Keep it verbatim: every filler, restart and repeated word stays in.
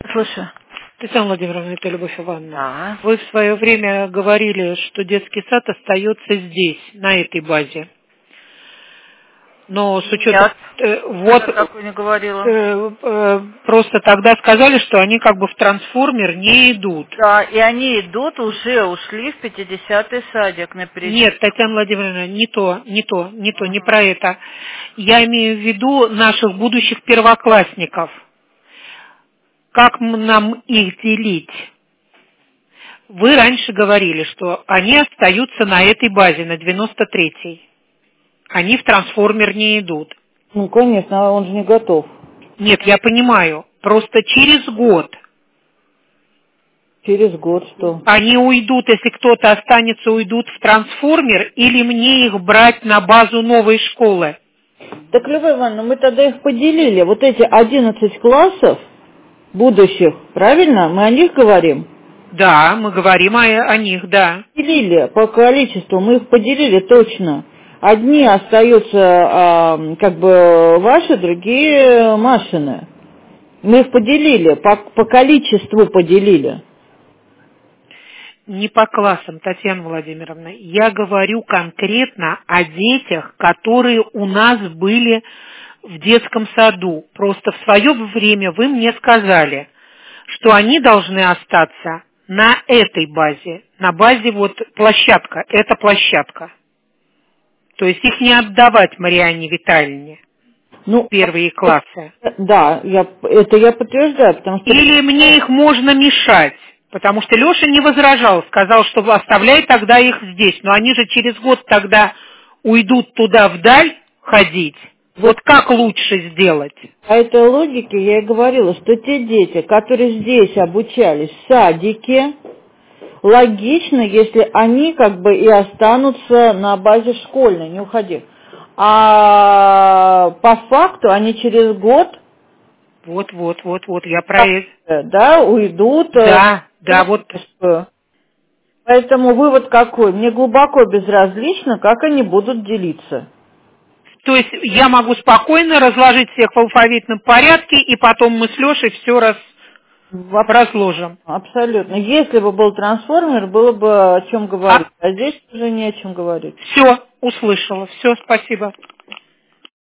Слушаю. Татьяна Владимировна, это Любовь Ивановна. Да. Вы в свое время говорили, что детский сад остается здесь, на этой базе. Но с учетом... Нет, э, вот, я такое не говорила. Э, э, просто тогда сказали, что они как бы в трансформер не идут. Да, и они идут, уже ушли в пятидесятый садик, например. Нет, Татьяна Владимировна, не то, не то, не то, Ага. не про это. Я имею в виду наших будущих первоклассников. Как нам их делить? Вы раньше говорили, что они остаются на этой базе, на девяносто третьей. Они в трансформер не идут. Ну, конечно, он же не готов. Нет, я понимаю. Просто через год. Через год что? Они уйдут, если кто-то останется, уйдут в трансформер, или мне их брать на базу новой школы? Так, Любовь Ивановна, мы тогда их поделили. Вот эти одиннадцать классов будущих, правильно? Мы о них говорим? Да, мы говорим о, о них, да. Поделили по количеству, мы их поделили точно. Одни остаются а, как бы ваши, другие Машины. Мы их поделили, по, по количеству поделили. Не по классам, Татьяна Владимировна. Я говорю конкретно о детях, которые у нас были в детском саду. Просто в свое время вы мне сказали, что они должны остаться на этой базе. На базе вот площадка. Это площадка. То есть их не отдавать Марианне Витальевне. Ну, первые классы. Да, я, это я подтверждаю, потому что... Или мне их можно мешать? Потому что Леша не возражал, сказал, что оставляй тогда их здесь. Но они же через год тогда уйдут туда вдаль ходить. Вот, вот как лучше сделать? По этой логике я и говорила, что те дети, которые здесь обучались в садике, логично, если они как бы и останутся на базе школьной, не уходи. А по факту они через год... Вот, вот, вот, вот, я про это. Да, уйдут. Да, да, вот. Поэтому вывод какой? Мне глубоко безразлично, как они будут делиться. То есть я могу спокойно разложить всех в алфавитном порядке, и потом мы с Лешей все раз... разложим. Абсолютно. Если бы был трансформер, было бы о чем говорить. А, а здесь уже не о чем говорить. Все, услышала. Все, спасибо.